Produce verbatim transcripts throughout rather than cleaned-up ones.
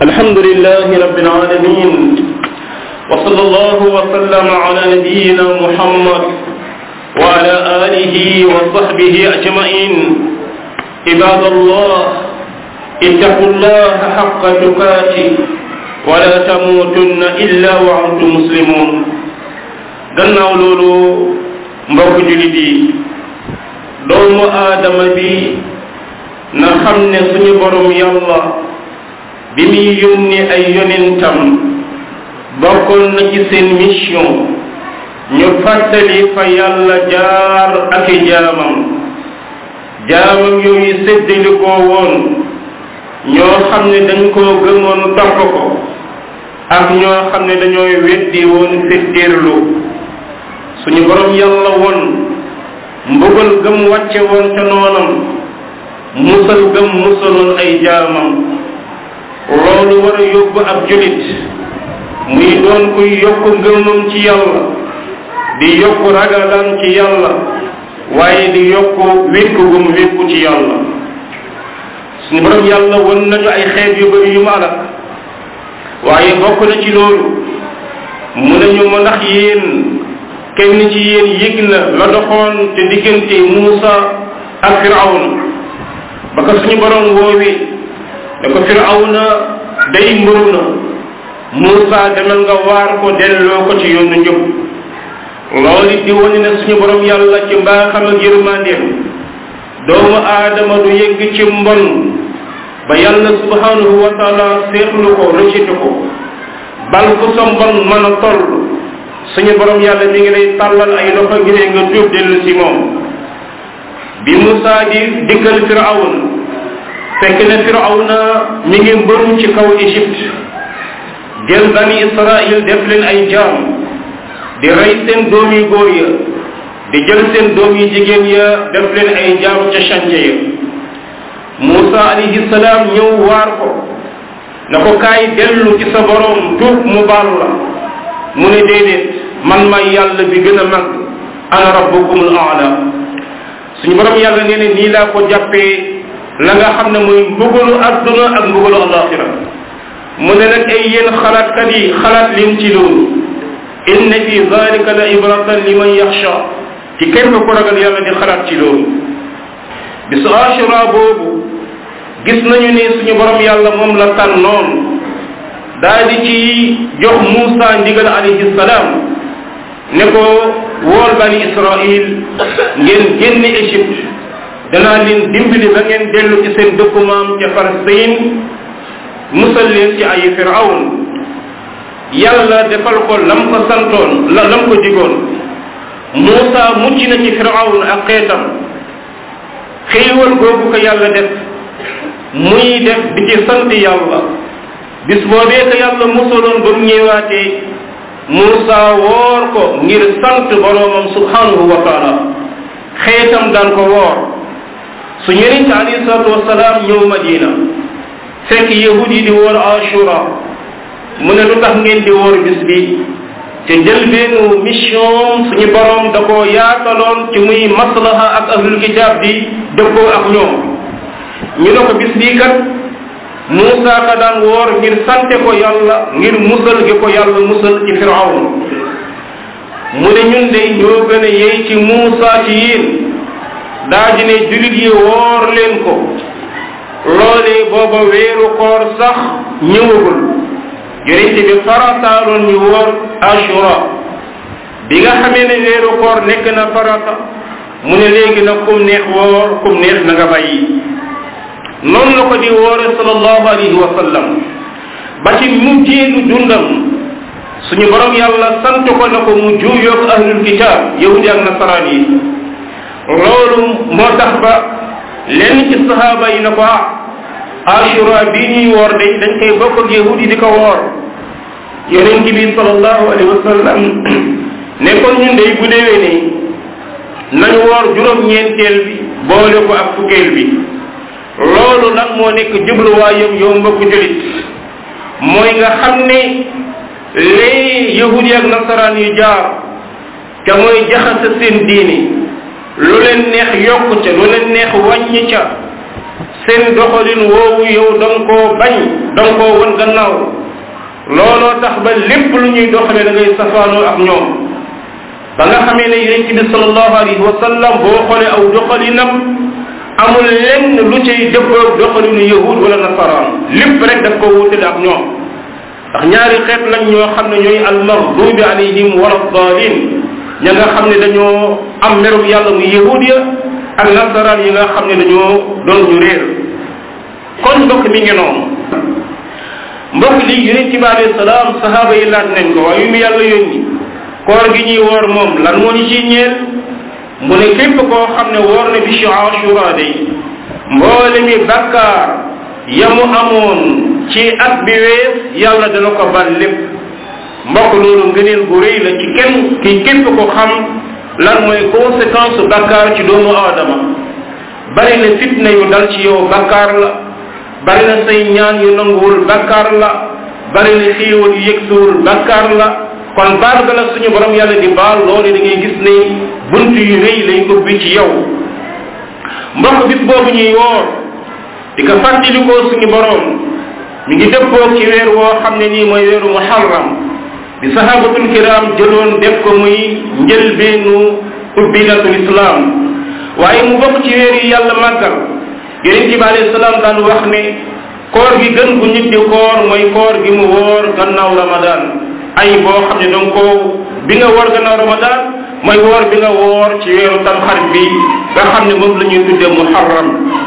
الحمد لله رب العالمين وصلى الله وسلم على نبينا محمد وعلى آله وصحبه أجمعين عباد الله اتقوا الله حق تقاته ولا تموتن إلا وأنتم مسلمون gannaaw loolu mbokk julit yi doomu aadama bi na xam ne suñu borom yàlla bi muy yónni ay yonentam bokkoon na ci seen mission ñu fàttali fa yàlla jaar ak i jaamam jaamam yooyu séddali koo woon ñoo xam ne dañ koo gëmoon topp ko ak ñoo xam ne dañooy weddi woon fetteerlu suñu borom yàlla woon mbugal gëm wàcce woon ca noonam musal gëm musaloon ay jaamam loolu war a yóbbu ab julit muy doon kuy yokku ngëmam ci yàlla di yokku ragalam ci yàlla waaye di yokku wékku gum wékku ci yàlla suñu borom yàlla won nañu ay xeet yu bari yu ma alak waaye bokk na ci loolu mu nañu ma ndax yéen kenn ci yéen yëg na la doxoon te diggante Muusa ak Firawna ba ko suñu borom woowee ne ko Firawna day mbëru na Muusa demal nga waar ko delloo ko ci yoonu njub loolu di wane ne suñu borom yàlla ci mbaaxam ak yërmandeem doomu aadama du yëgg ci mbon ba yàlla subhanahu wa taala seetlu ko rëccitu ko bal fu sa mbon mën a toll suñu borom yàlla mi ngi lay tàllal ay loxo gi ne nga tuub dellu ci moom bi Muusa di dikkal Firawna fekk na Firawna mi ngi mbëru ci kaw Égypte jël bani Israël def leen ay jaam di rey seen doom yi góor ya di jël seen doom yi jigéen ya def leen ay jaam ca chantier ya Muusa alayhi salaam ñëw waar ko na ko kaay dellu ci sa borom tuub mu baal la mu ne déedéet man may yàlla bi gën a mag ana rabbukumul aala suñu borom yàlla nee ne nii laa ko jàppee la nga xam ne mooy mbugalu adduna ak mbugalu alaxira mu ne nag ay yéen xalaatkat yi xalaat leen ci loolu inna fi zalika la ibratan liman yaxsha ci képp ku ragal yàlla di xalaat ci loolu bisu ashura boobu gis nañu ne suñu borom yàlla moom la tànnoon daal di ci jox Muusa ndigal alayhi salaam ne ko wool bani Israël ngeen génn Égypte danaa leen dimbali ba ngeen dellu ci seen dëkku maam ca Palestine musal leen ci ay Firawn yàlla defal ko lam ko santoon la lam ko digoon Muusa mucc na ci Firawn ak xeetam xéewal googu ko yàlla def muy def di ci sant yàlla bis boobee ko yàlla musaloon ba mu ñëwaatee Muusa woor ko ngir sant boroomam subhanahu wa taala xeetam daan ko woor su yonent alayhi salaatu wasalaam ñëw Madina fekk yahud yi di woor Ashura mu ne lu tax ngeen di woor bis bi te njëlbeenu mission suñu borom da koo yaataloon ci muy maslaha ak ahlul kitaab di dëppoo ak ñoom ñu ne ko bis bii kat Muusa ka daan woor ngir sante ko yàlla ngir musal gi ko yàlla musal ci Firawna mu ne ñun de ñoo gën a yey ci Muusa ci yéen daa di ne julit yi woor leen ko loolee booba weeru koor sax ñëwagul yonent bi farataaloon ñu woor Ashura bi nga xamee ne weeru koor nekk na farata mu ne léegi nag kum neex woor kum neex na nga bàyyi noonu la ko di woore sallallahu alayhi wa sallam ba ci mujjeelu dundam suñu borom yàlla sant ko na ko mu juuyoog ahlul kitaab yahudi ak nasaraan yi loolu moo tax ba lenn ci sahaaba yi na ko ah Ashura bii ñuy woor dañ dañ koy bokk ak yahudi di ko woor yonent bi sallallahu alayhi wa sallam ne kon ñun day bu déwee ne nañ woor juróom-ñeenteel bi boole ko ak fukkeel bi loolu nag moo nekk jubluwaayam yow mbokku julit mooy nga xam ne lee yahudi ak nasaraan yu jaar te mooy jaxase seen diini lu leen neex yokku ca lu leen neex wàññi ca seen doxalin woowu yow da nga koo bañ da nga koo won gannaaw looloo tax ba lépp lu ñuy doxale da ngay safaanoo ak ñoom ba nga xamee ne yonent bi sallallahu alayhi wa sallam boo xoolee aw doxalinam amul lenn lu cay dëppoo doxalinu yahud wala nasaraan lépp rek daf ko wutale ak ñoom ndax ñaari xeet lañ ñoo xam ne ñooy almaghdubi alayhim wala dalin ña nga xam ne dañoo am merum yàlla muy yahud ya ak nasaraan yi nga xam ne dañoo doon ñu réer kon mbokk mi ngi noonu mbokk li yonent bi alayhi salaam sahaaba yi laaj nañ ko waaye yu mu yàlla yónni koor gi ñuy woor moom lan moo ñu ciy ñeel mu ne képp koo xam ne woor na bisu Ashura day mboole mi bakkaar ya mu amoon ci at bi wees yàlla dana ko bal lépp mbokk loolu ngëneel gu rëy la ci kenn ki képp ko xam lan mooy conséquence bakkaar ci doomu aadama bari na fitna yu dal ci yow bakkaar la bari na say ñaan yu nanguwul bakkaar la bari na xéewal yu yëgsuwul bakkaar la kon baal ga la suñu borom yàlla di baal loolu da ngay gis ne bunt yu rëy lay ubbi ci yow mbokk bis boobu ñuy woor di ko fàttalikoo suñu borom mi ngi dëppoo ci weer woo xam ne nii mooy weeru muharram di sahabatul kiram jëloon def ko muy njëlbeenu ubbilatul islam waaye mu bokk ci weer yi yàlla màggal yonent bi alayhi salaam daan wax ne koor gi gën gu nit di koor mooy koor gi mu woor gannaaw ramadan ay boo xam ne donc ko bi nga woor gannaaw ramadan mooy woor bi nga woor ci weeru tamxarit bi nga xam ne moom la ñuy tuddee muharram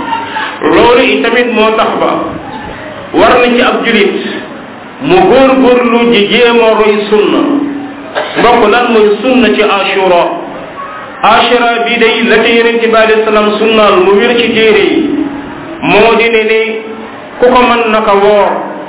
loolu itamit moo tax ba war na ci ab julit mu góorgóorlu ji jéem a roy sunna mbokk lan mooy sunna ci ashura ashura bi day la ca yonent bi alayhi salaam sunnaal mu wér ci téere yi moo di ne ne ku ko mën naka woor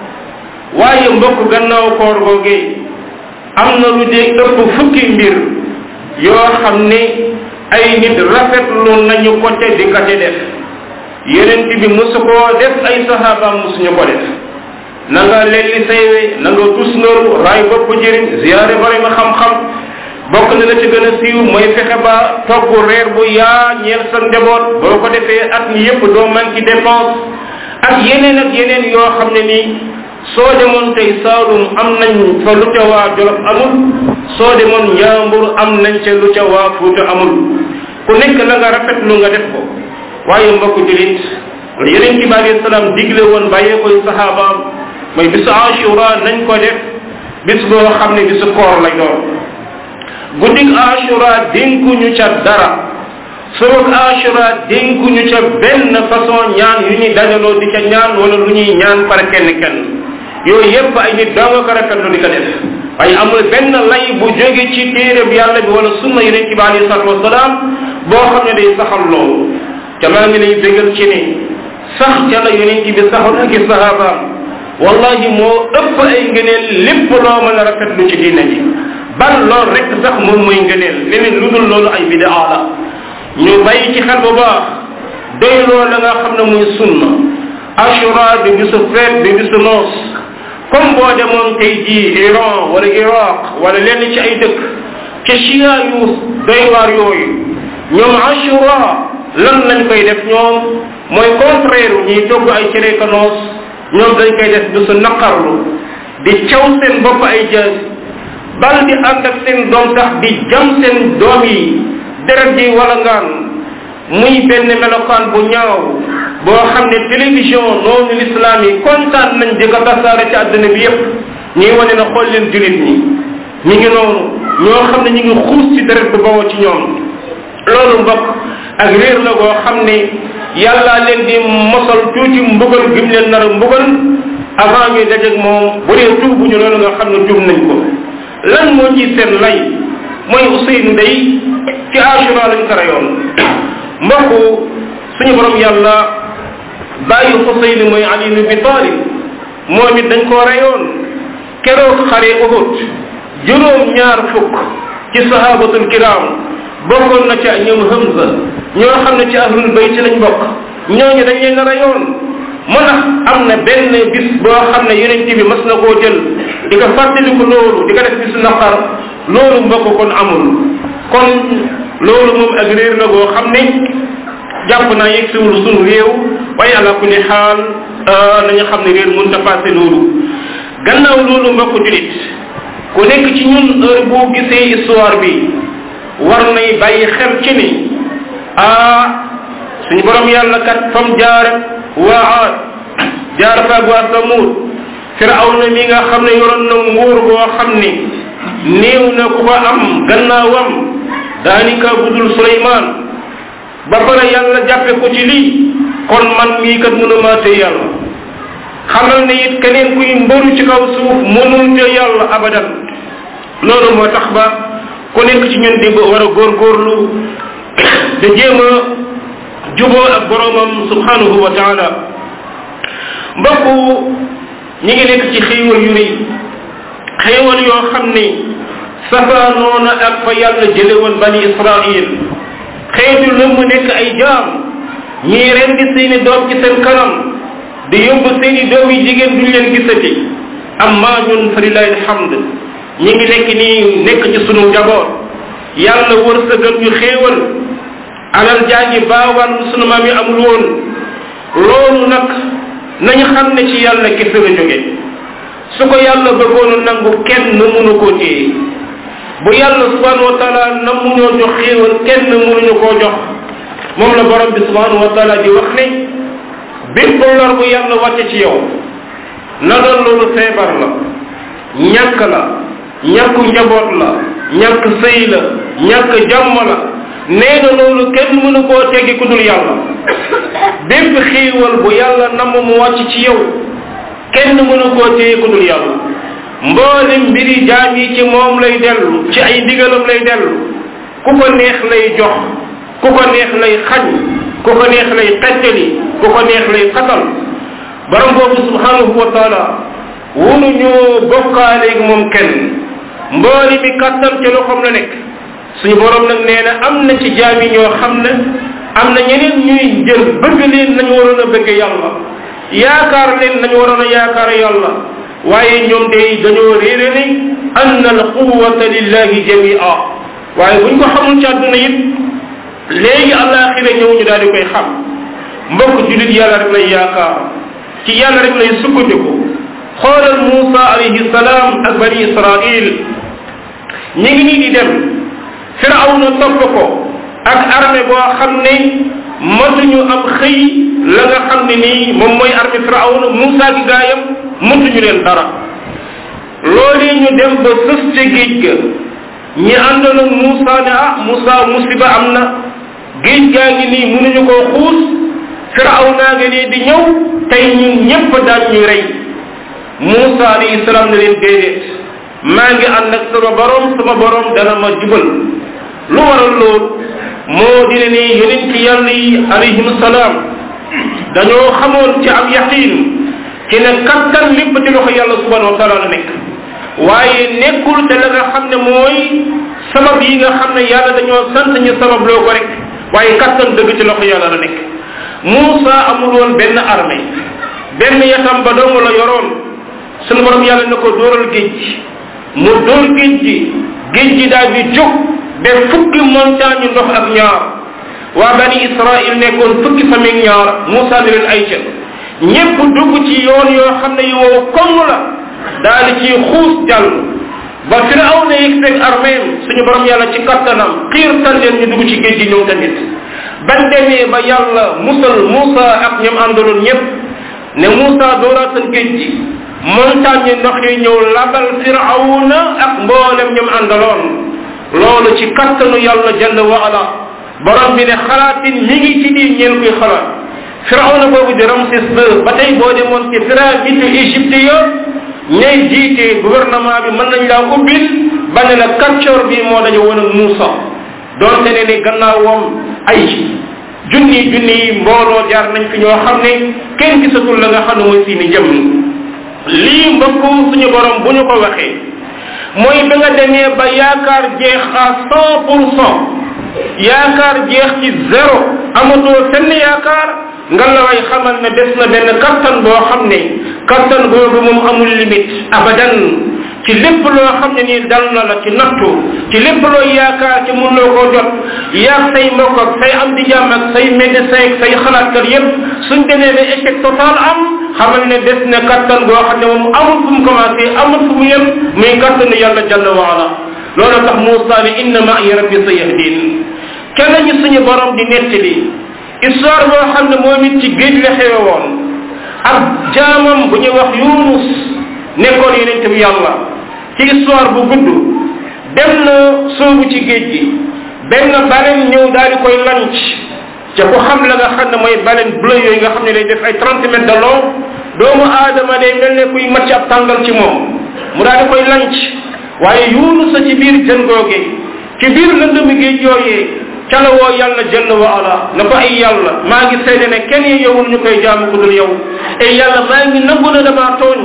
waaye mbokk gannaaw koor googee am na lu dee ëpp fukki mbir yoo xam ne ay nit rafetlu nañu ko te di ka te def yonent bi mosu koo def ay sahabaam mosuñu ko def na nga lelli saywe na nga tusngaru raay bopp jëriñ ziyaare borom xam-xam bokk na la ci gën a siiw mooy fexe ba togg reer bu yaa ñeel sa njaboot boo ko defee at mi yépp doo manqué dépense ak yeneen ak yeneen yoo xam ne nii soo demoon tey Saalum am nañ fa lu ca waa Jolof amul soo demoon Njaambur am nañ ca lu ca waa Fuuta amul ku nekk la nga rafetlu nga def ko waaye mbokk julit yeneen ci bi alayhi salaam digle woon bàyyee koy sahabaam mooy bisu Ashura nañ ko def bis boo xam ne bisu koor lay doon guddig Ashura dénkuñu ca dara surug Ashura dénkuñu ca benn façon ñaan yu ñuy dajaloo di ca ñaan wala lu ñuy ñaan par kenn kenn yooyu yépp ay nit doo nga ko rafetlu di ko def waaye amul benn lay bu jóge ci téere bi yàlla bi wala sunna yonent bi alayhi salatu wasalaam boo xam ne day saxal loolu ca maa ngi lay bégal ci ne sax ca la yonent bi saxal ak i sahabaam wallahi moo ëpp ay ngëneel lépp loo mën a rafetlu ci diine ji bal loolu rek sax moom mooy ngëneel leneen lu dul loolu ay bidaa la ñu bàyyi ci xel bu baax doy loolu la nga xam ne muy sunna Ashura di bisu feet di bisu noos comme boo demoon tey jii Iran wala Iraq wala lenn ci ay dëkk ca chia yu doy waar yooyu ñoom Ashura lan lañ koy def ñoom mooy contraire ñuy togg ay cere ka noos ñoom dañ koy def bisu naqarlu di caw seen bopp ay jaas bal di ànd ak seen doom sax di jam seen doom yi deret ji wala ngaan muy benn melokaan bu ñaaw boo xam ne télévision noonu l'islam yi kontaan nañ di ko tasaare ci àdduna bi yépp ñuy wane na xool leen julit ñi ñu ngi noonu ñoo xam ne ñu ngi xuus ci deret bu bawoo ci ñoom loolu mbokk ak réer la goo xam ne yàlla leen di mosal tuuti mbugal gim leen nar a mbugal avant ñuy dajeeg moom bu dee tuub bu ñu loolu nga xam ne tuub nañ ko lan moo ci seen lay mooy Ousseynou day ci Ashura lañ ko rayoon mbokk suñu borom yàlla bàyyi Ousseynou mooy Ali ibn Abi Talib moom it dañ koo rayoon keroog xare Uhud juróom ñaar fukk ci sahabatul kiram bokkoon na ci ñoom Hamza ñoo xam ne ci ahlul bayt lañ bokk ñooñu dañ leen a rayoon moo tax am na benn bis boo xam ne yonent bi mas na koo jël di ko fàttaliku loolu di ko def bisu naqar loolu mbokk kon amul kon loolu moom ak réer la boo xam ne jàpp naa yegsiwul sunu réew waaye ala kulli xaal nañu xam ne réer mënta passé loolu gannaaw loolu mbokk julit ku nekk ci ñun heure boo gisee histoire bi war nay bàyyi xel ci ni ah suñu borom yàlla kat fam jaar waa Aad jaar faag waa Samud Firawna mi nga xam ne yoroon na nguur boo xam ni néew na ku ko am gannaawam daanaka budul Suleymaan ba pare yàlla jàppe ko ci lii kon man mii kat mënuma te yàlla xamal ne it keneen kuy mbëru ci kaw suuf mënul te yàlla abadan loolu moo tax ba ku nekk ci ñun di war a góorgóorlu da jéem a juboo ak boromam subhanahu wa taala mbokku ñi ngi nekk ci xéewal yu rëy xéewal yoo xam ni safaanoona ak fa yàlla jële woon bani Israil xeetu lëmm nekk ay jaam ñii rendi seeni doom ci seen kanam di yóbbu seeni doom yi jigéen duñ leen gisati amma ñun fa lillahi alhamd ñi ngi nekk nii nekk ci sunu njaboot yàlla wërsëgal ñu xéewal alal jaa ngi baawaan sunu maam yi amul woon loolu nag nañu xam ne ci yàlla kese la jóge su ko yàlla bëggoon nangu kenn mënu koo téye bu yàlla subhanahu wa taala nam mu ñoo jox xéewal kenn mënuñu koo jox moom la borom bi subhanahu wa taala di wax ne bépp lor bu yàlla wàcce ci yow na doon loolu feebar la ñàkk la ñàkku njaboot la ñàkk sëy la ñàkk jàmm la nee na loolu kenn mënu koo teggi ku dul yàlla bépp xéewal bu yàlla namm mu wàcc ci yow kenn mënu koo téye ku dul yàlla mboolem mbiri jaam yi ci moom lay dellu ci ay ndigalam lay dellu ku ko neex lay jox ku ko neex lay xañ ku ko neex lay xettali ku ko neex lay xatal borom boobu subhanahu wa taala wunu ñoo bokkaaleeg moom kenn mbooli mi kattan ca loxoom la nekk suñu borom nag nee na am na ci jaam yi ñoo xam ne am na ñeneen ñuy jël bëgg leen nañu waroon a bëgg yàlla yaakaar leen nañu waroon a yaakaar yàlla waaye ñoom day dañoo réere ni anna al quwwata lillahi jamia waaye buñ ko xamul ci àdduna it léegi àllaaxira ñëw ñu daal di koy xam mbokk julit yàlla rek lay yaakaar ci yàlla rek lay sukkandiku xoolal Muusa alayhi salaam ak bani Israil ñi ngi nii di dem Firawna topp ko ak armée boo xam ne matuñu am xëy la nga xam ne nii moom mooy armée Firawna Muusa gi gaayam mëntuñu leen dara loolu ñu dem ba sës ca géej ga ñi àndoon ak Muusa ne ah Muusa musiba am na géej gaa ngi nii mënuñu koo xuus Firawna nga nii di ñëw tey ñun ñépp daan ñu rey Muusa alayhi salaam ne leen déedéet maa ngi ànd ak sama borom sama borom dana ma jubal lu waral loolu moo dina ne yonent yàlla yi alayhim salaam dañoo xamoon ci am yaqiin ci ne kattan lépp ci loxo yàlla subhanahu wa taala la nekk waaye nekkul te la nga xam ne mooy sabab yi nga xam ne yàlla dañoo sant ñu sabab loo ko rek waaye kattan dëgg ci loxo yàlla la nekk Muusa amul woon benn armée benn yatam ba dong la yoroon sunu borom yàlla na ko dóoral géej gi mu dóor géej gi géej gi daal di jóg ba fukki montagne ndox ak ñaar waa bani Israil nekkoon fukki famille ñaar Muusa ne leen ay ca ñépp dugg ci yoon yoo xam ne yu wow koŋ la daal di ci xuus jàll ba Firawna yegg seen armeem suñu borom yàlla ci kattanam xiirtal leen ñu dugg ci géej gi ñëw tamit ban demee ba yàlla musal Muusa ak ñoom àndaloon ñépp ne Muusa dooraatal géej gi montagne ndox yi ñëw labal Firawna ak mboolem ñoom àndaloon loolu ci kattanu yàlla jalla wa ala borom bi ne xalaatin mi ngi ci biir ñeen koy xalaat Firawna boobu di Ramsès deux ba tey boo demoon ci pyramide Égypte ya ñay jiite gouvernement bi mën nañ laa ubbil ba ne la kàccoor bi moo dañu woon ak Muusa doonte ne ni gannaawam ay junni junni mbooloo jaar nañ fi ñoo xam ne kenn gisatul la nga xam ne mooy seeni jëm lii mbokku suñu borom bu ñu ko waxee mooy ba nga demee ba yaakaar jeex à cent pour cent yaakaar jeex ci zéro amatoo fenn yaakaar nga la way xamal ne des na benn kattan boo xam ne kattan boobu moom amul limite abadan ci lépp loo xam ne nii dal na la ci nattu ci lépp loo yaakaar ci mun loo koo jot yaag say mbokk ak say am di jàmm ak say médecin ak say xalaatkat yépp suñ demee ba échec total am xamal ne des na kattan goo xam ne moom amul fu mu commencé amul fu mu yem muy kattanu yàlla jalla wa ala loolu tax Muusaa ne inna ma'i rabbi sayahdin kenn ñu suñu borom di nettali histoire boo xam ne moom it ci géej la xewe woon ak jaamam bu ñuy wax Yunus nekkoon yonent bi yàlla ci histoire bu gudd dem na soobu ci géej gi benn baleine ñëw daal di koy lanc ca ku xam la nga xam ne mooy baleine bleu yooyu nga xam ne day def ay trente mètres de long doomu aadama day mel ne kuy macc ab tàngal ci moom mu daal di koy lanc waaye Yunus sa ci biir jën googe ci biir lëndëmi géej yooyee ca la woo yàlla jalla wa ala na ko ay yàlla maa ngi seede ne kenn yowul ñu koy jaamu ku dul yow ay yàlla maa ngi nangu na damaa tooñ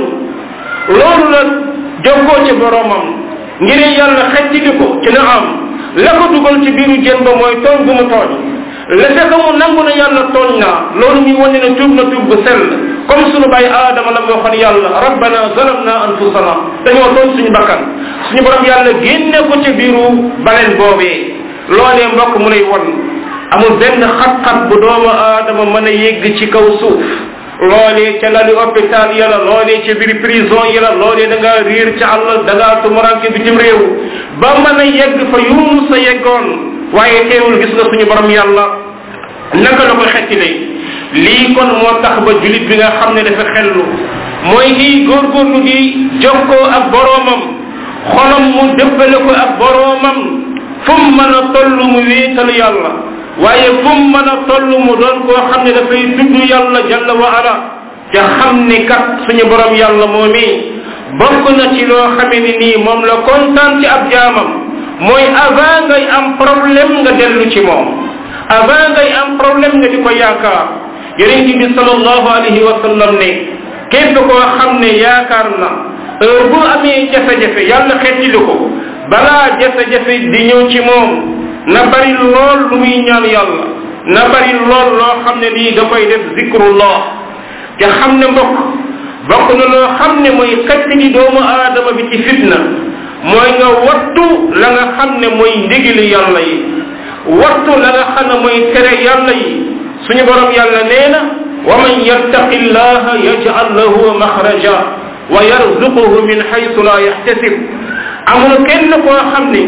loolu la jokkoo ci boromam ngir yàlla xettili ko ci na am la ko dugal ci biiru jën ba mooy tooñ bu mu tooñ la fekk mu nangu na yàlla tooñ naa loolu muy wane ne tuub na tuub bu sell comme sunu bàyyi aadama la moo xam yàlla rabbana zalamna anfusana dañoo tooñ suñu bakkan suñu borom yàlla génne ko ci biiru baleen boobee loolee mbokk mu lay won amul benn xat-xat bu doomu aadama mën a yegg ci kaw suuf loolee ca lali hôpital ya la loolee ca biir prison ya la loolee da ngaa riir ca àll da ngaa tumuranke bitim réew ba mën a yegg fa Yunus sa yeggoon waaye teewul gis nga suñu borom yàlla naka la ko xettile lii kon moo tax ba julit bi nga xam ne dafa xellu mooy lii góorgóorlu di jokkoo ak boroomam xolam mu dëppale ko ak boroomam fu mu mën a toll mu wéetal yàlla waaye fu mu mën a toll mu doon koo xam ne dafay tudd yàlla jalla wa ala te xam ni kat suñu borom yàlla moomi bokk na ci loo xamee ni nii moom la kontaan ci ab jaamam mooy avant ngay am problème nga dellu ci moom avant ngay am problème nga di ko yaakaar yonent bi sallallahu alayhi wa sallam ne képp koo xam ne yaakaar na heure bu amee jafe-jafe yàlla xettili ko balaa jafe-jafe di ñëw ci moom na bari lool lu muy ñaan yàlla na bari lool loo xam ne lii da koy def zikrullah te xam ne mbokk bokk na loo xam ne mooy xettili doomu aadama bi ci fitna mooy nga wattu la nga xam ne mooy ndigali yàlla yi wattu la nga xam ne mooy tere yàlla yi suñu borom yàlla nee na wa man yattaqi llaha yaj'al lahu maxraja wa yarzuquhu min haythu la yahtasib amul kenn koo xam ne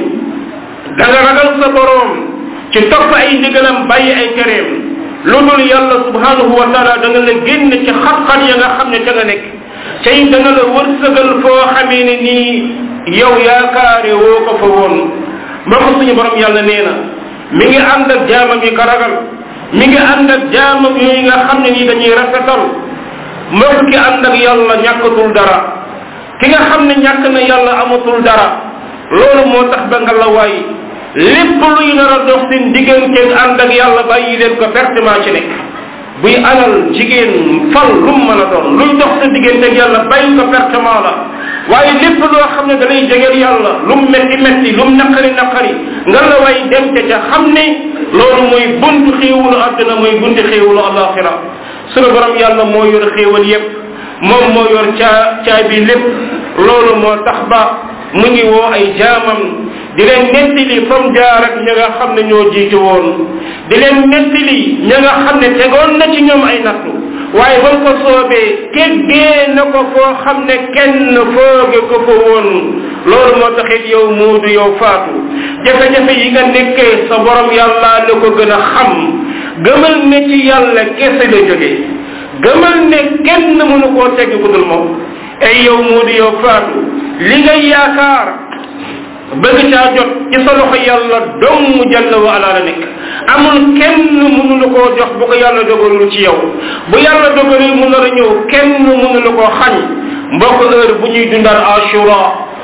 da nga ragal sa borom ci topp ay ndigalam bàyyi ay tereem lu dul yàlla subhanahu wa taala da nga la génn ci xat-xat ya nga xam ne da nga nekk cay da nga la wërsëgal foo xamee ne nii yow yaakaare woo ko fa woon mbokk suñu borom yàlla nee na mi ngi ànd ak jaamam yi ka ragal mi ngi ànd ak jaamam yooyu nga xam ne nii dañuy rafetal mbokk ki ànd ak yàlla ñàkkatul dara ki nga xam ne ñàkk na yàlla amatul dara loolu moo tax ba nga la waay lépp luy nar a dox seen digganteeg ànd ak yàlla bàyyi leen ko pertement ci nekk buy alal jigéen fal lu mu mën a doon luy dox sa digganteeg yàlla bàyyi ko pertement la waaye lépp loo xam ne da lay jegeel yàlla lu mu metti metti lu mu naqari naqari nga la waay dem ca ca xam ne loolu mooy buntu xéewalu àdduna mooy buntu xéewalu alaxira sunu borom yàlla moo yor xéewal yépp moom moo yor caa caabi lépp loolu moo tax ba mu ngi woo ay jaamam di leen nettali fam jaar ak ña nga xam ne ñoo jiitu woon di leen nettali ña nga xam ne tegoon na ci ñoom ay nattu waaye ba mu ko soobee keggee na ko foo xam ne kenn fooge ko fa woon loolu moo taxit yow muudu yow faatu jafe-jafe yi nga nekkee sa borom yàlla la ko gën a xam gëmal ne ci yàlla kese la jóge gëmal ne kenn mënu koo tegg ku dul moom ay yow muudu yow faatu li ngay yaakaar bëgg caa jot ci sa loxo yàlla dong jalla wa ala la nekk amul kenn mënu la koo jox bu ko yàlla dogalul ci yow bu yàlla dogalul mu nar a ñëw kenn mënu la koo xañ mbokk heure bu ñuy dundal ashura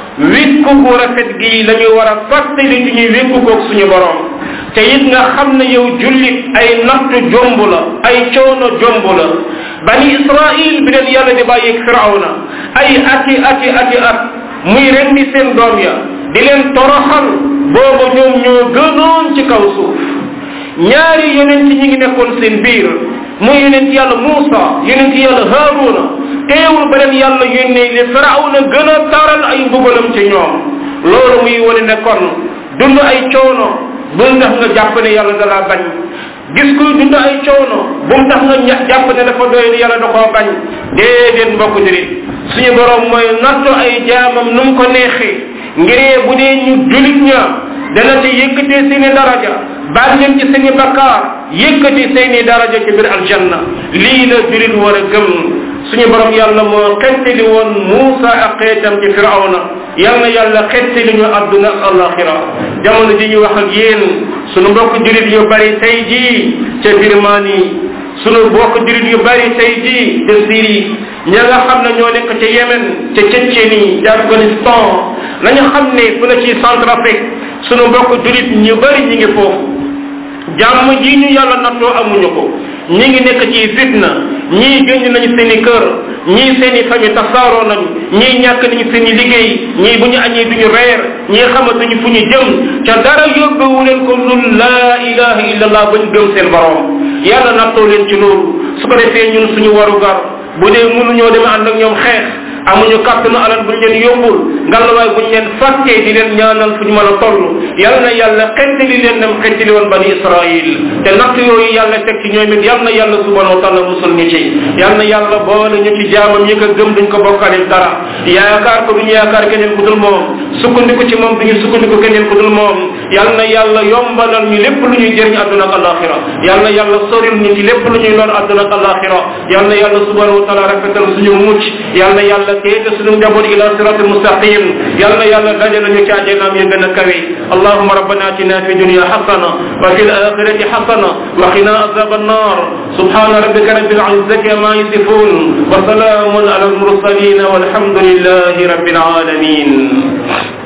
wékku gu rafet gi la ñu war a fàttali ci ñuy wékku koog suñu borom te it nga xam ne yow jullit ay nattu jomb la ay coono jomb la bani israil bi leen yàlla di bàyyeeg firawna ay ati ati ati at muy rendi seen doom ya di leen toroxal booba ñoom ñoo gënoon ci kaw suuf ñaari yonent ñi ngi nekkoon seen biir muy yonent yàlla Muusa yonent yàlla Haaruna teewul ba leen yàlla yónnee li Firawna gën a taral ay mbugalam ci ñoom loolu muy wane ne kon dund ay coono bul tax nga jàpp ne yàlla da laa bañ gis kuy dund ay coono bu mu tax nga jàpp ne dafa doy yàlla da koo bañ déedéet mbokk jurit suñu borom mooy nattu ay jaamam nu mu ko neexee ngiree bu dee ñu julit ña dana ci yëkkatee seeni daraja baal leen ci seeni bakkaar yëkkati seeni daraja ci biir aljanna lii la julit war a gëm suñu borom yàlla moo xettali woon Muusa ak xeetam ci Firawna yal na yàlla xettali ñu àdduna ak alaxira jamono ji ñu wax ak yéen suñu mbokk julit yu bari tey jii ca Birmanie sunu bokk jurit yu bari tey jii ca Syrie ña nga xam ne ñoo nekk ca Yémen ca Tchétchénie ca Afghanistan nañu xam ne fu la ci Centrafrique sunu bokk jurit ñu bari ñi ngi foofu jàmm ji ñu yàlla nattoo amuñu ko ñi ngi nekk ci fitna ñii génn nañu seen i kër ñii seen i famille tasaaroo nañu ñii ñàkk nañu seen i liggéey ñii bu ñu añee duñu reer ñii xamatuñu fu ñu jëm ca dara yóbbewu leen ko lul laa ilaha illallah bañ gëm seen borom yàlla nattoo leen ci loolu su ko defee ñun suñu warugar bu dee mënuñoo dem ànd ak ñoom xeex amuñu kàttanu alal buñ leen yóbbul ngallaawaay buñ leen fàttee di leen ñaanal fu ñu mën a toll yal na yàlla xettali leen dem xettali woon bani Israil te natt yooyu yàlla teg ci ñoom it yal na yàlla subhanahu wa taala musul ñu ci yal na yàlla boole ñu ci jaamam ñi ko gëm duñ ko bokkaale dara yaakaar ko duñu yaakaar keneen ku dul moom sukkandiku ci moom duñu sukkandiku keneen ku dul moom yal na yàlla yombalal ñu lépp lu ñuy jëriñ àdduna ak alaxira yal na yàlla soril ñu ci lépp lu ñuy lor àdduna ak alaxira yal na yàlla subhanahu wa taala rafetal suñu mucc yal na yàlla teete suñu njaboot ila siratul mustaqim yal na yàlla dajale ñu ci àjjanaam ya gën a kawe allahumma rabbana atina fi dunya hasana wa fil akhirati hasana wa qina azab an-nar subhana rabbika rabbil izzati ma yasifun wa salamun ala al mursalin walhamdulillahi rabbil alamin